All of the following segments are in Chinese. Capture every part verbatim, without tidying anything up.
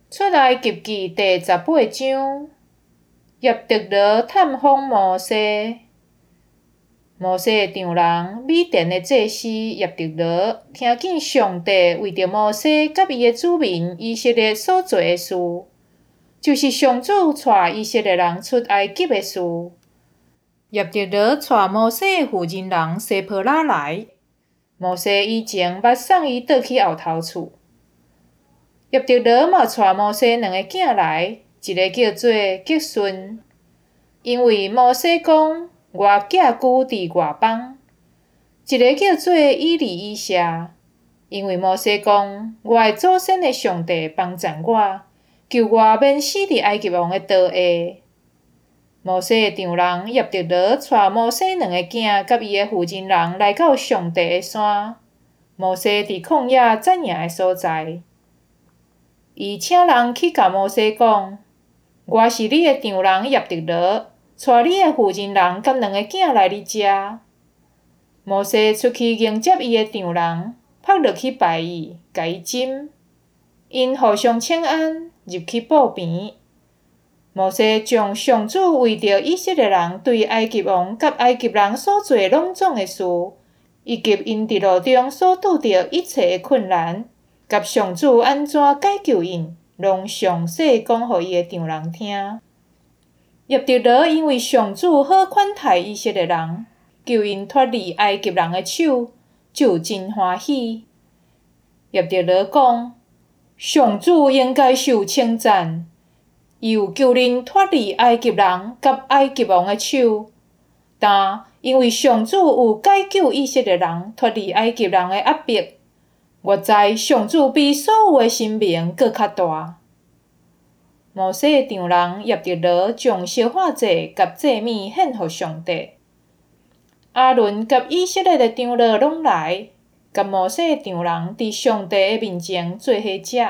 出埃及记第十八章，叶特罗探访摩西。摩西的丈人米甸的祭司叶特罗听见上帝为着摩西甲伊的子民以色列所做的事，就是上主带以色列人出埃及的事。叶特罗带摩西的负责人西坡拉来，摩西以前捌送伊倒去后头厝。叶特罗嘛带摩西两个囝来，一个叫做吉顺，因为摩西讲我寄居伫外邦；一个叫做以利以谢，因为摩西讲我的祖先的上帝帮助我，救我免死伫埃及王的刀下。摩西的丈人叶特罗带摩西两个囝甲伊的负责人来到上帝的山，摩西伫旷野展野的所在。伊请人去甲摩西讲：“我是你的丈人叶特罗，带你的负责人甲两个囝来你遮。”摩西出去迎接伊的丈人，扑落去拜伊，甲伊枕，因互相请安，入去布边。摩西将上主为着以色列人对埃及王甲埃及人所做拢总的事，以及因伫路中所拄着一切的困难，甲上主安怎解救因，拢详细讲互伊的丈人听。叶特罗因为上主好款待以色列人，救因脱离埃及人的手，就真欢喜。叶特罗讲：“上主应该受称赞。”伊有救恁脱离埃及人甲埃及王的手，但因为上主有解救以色列人脱离埃及人的压迫，我知上主比所有的神明搁较大。摩西的丈人叶特罗将烧化祭甲祭物献互上帝。阿伦甲以色列的长老拢来，甲摩西的丈人伫上帝的面前做伙食。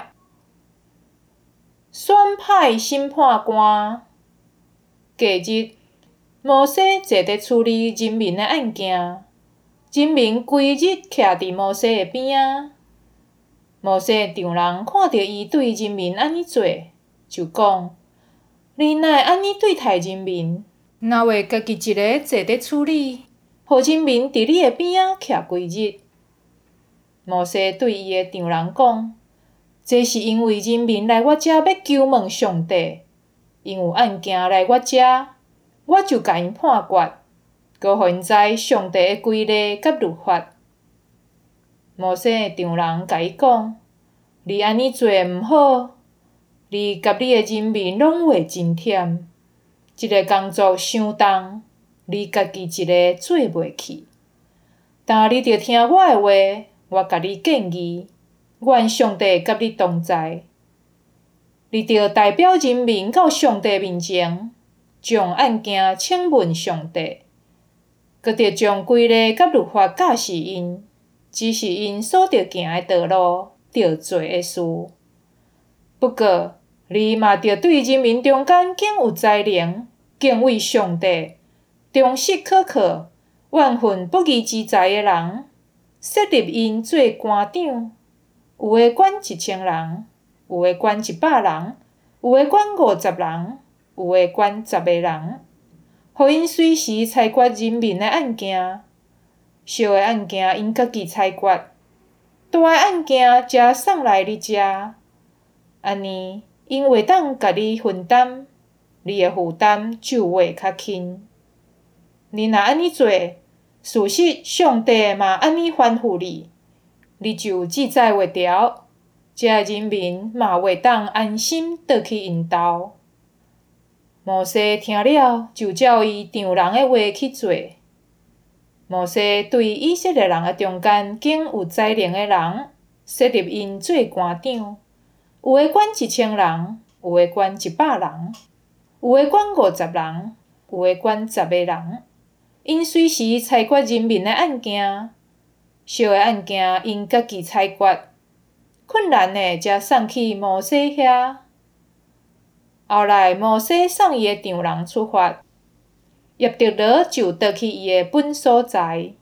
选派审判官。隔日，摩西坐伫处理人民的案件，人民规日徛伫摩西的边仔。摩西的丈人看到伊对人民安尼做，就讲：“你哪会安尼对待人民？哪会家己一个坐伫处理，互人民伫你的边仔徛规日？”摩西对伊的丈人讲：“这是因为人民来我遮要求问上帝，因有案件来我遮，我就甲因判决，搁互因知上帝的规例甲律法。”摩西的丈人甲伊讲：“你安尼做毋好，你甲你的人民拢会真忝，即个工作伤重，你家己一个做袂去。但你着听我的话，我甲你建议。愿上帝甲你同在，你着代表人民到上帝面前，将案件请问上帝，搁着将规例甲律法教示因，指示因所着行的道路，着做的事。不过，你嘛着对人民中间竟有才能，敬畏上帝，忠实可靠、万分不义之财的人，设立因做官长。有诶管一千人，有诶管一百人，有诶管五十人，有诶管十个人，互因随时裁决人民诶案件。小诶案件因家己裁决，大诶案件则送来你遮。安尼，因会当甲你分担，你诶负担就会较轻。你若安尼做，事实上帝嘛安尼吩咐你。你就记载袂牢，遮人民嘛袂当安心倒去因兜。摩西听了，就照伊丈人的话去做。摩西对以色列人的中间竟有才能的人，设立因做官长，有诶管一千人，有诶管一百人，有诶管五十人，有诶管十个人，因随时裁决人民的案件。小诶案件因家己裁决，困难诶则送去摩西遐。后来摩西送伊诶丈人出发，叶特罗就倒去伊诶本所在。